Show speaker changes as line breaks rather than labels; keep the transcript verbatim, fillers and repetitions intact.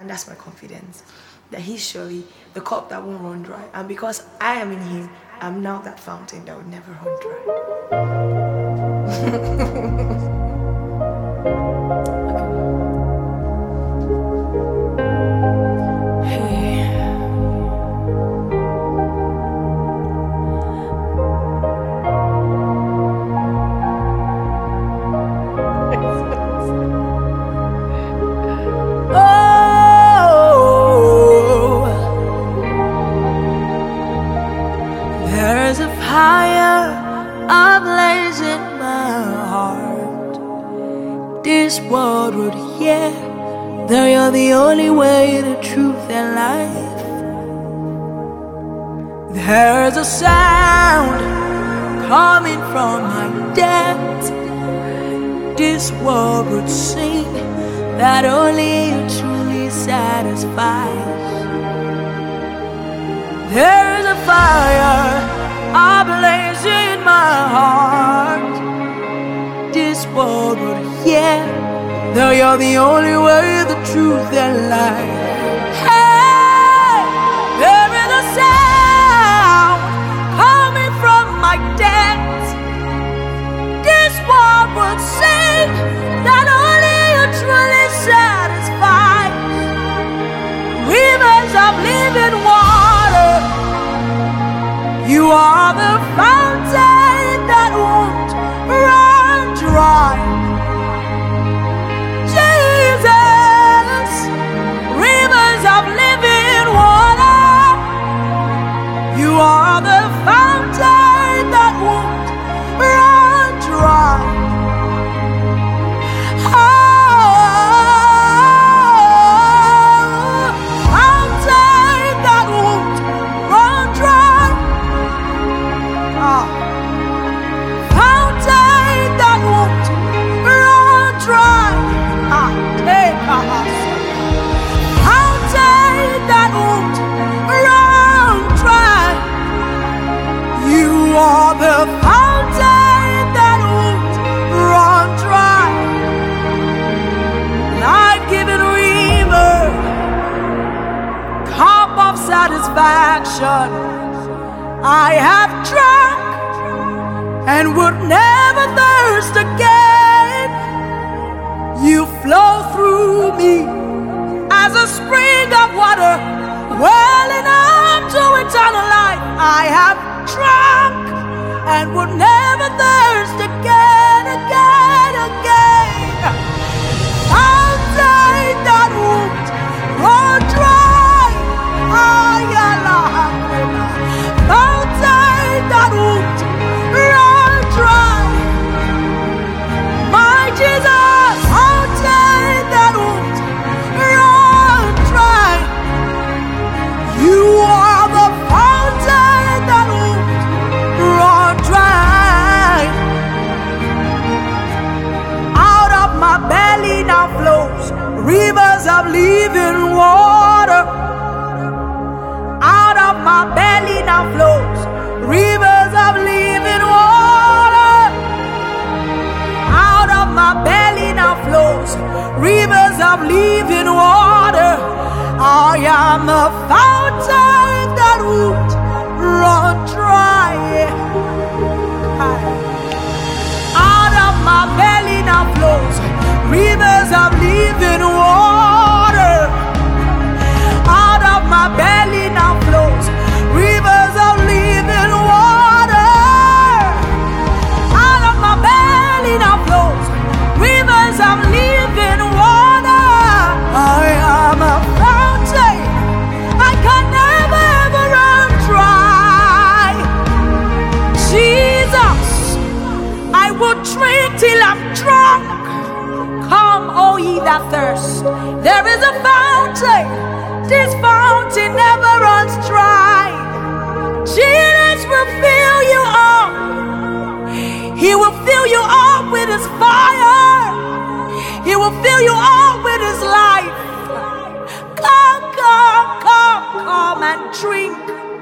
And that's my confidence, that he's surely the cup that won't run dry. And because I am in him, I'm now that fountain that will never run dry.
There's a fire ablaze in my heart. This world would hear that you're the only way, the truth and life. There's a sound coming from my depth. This world would sing that only you truly satisfies. There's a fire ablaze in my heart. This world would hear that you're the only way, the truth and life. Hey, there is a sound coming from my depths. This world would sing that only you truly satisfy. Rivers of living water, you are the fountain that won't run dry. Jesus, rivers of living water, you are the fountain that won't run dry. Oh, fountain that won't run dry. Fountain that won't run dry. Ah, take us. Fountain that won't run dry. You are the fountain that won't run dry. Life-giving river, cup of satisfaction. I have drunk and would never thirst again. You flow through me as a spring of water, welling up to eternal life. I have drunk and would never thirst again, again, again. Fountain that won't run dry. Ayala. Fountain that won't run dry. My Jesus, fountain that won't run dry. You are the fountain that won't run dry. Out of my belly now flows rivers of living water. Out of my belly now flows rivers of living water. Out of my belly now flows rivers of living water. I am the fountain that won't run dry. Out of my belly now flows rivers of living water. Out of my belly now flows rivers of living water. Out of my belly now flows rivers of living water. I am a fountain, I can never ever run dry. Jesus, I will drink till I'm drunk. Come, all ye that thirst, there is a fountain. This fountain never runs dry. Jesus will fill you up. He will fill you up with his fire. He will fill you up with his life. Come, come, come, come and drink.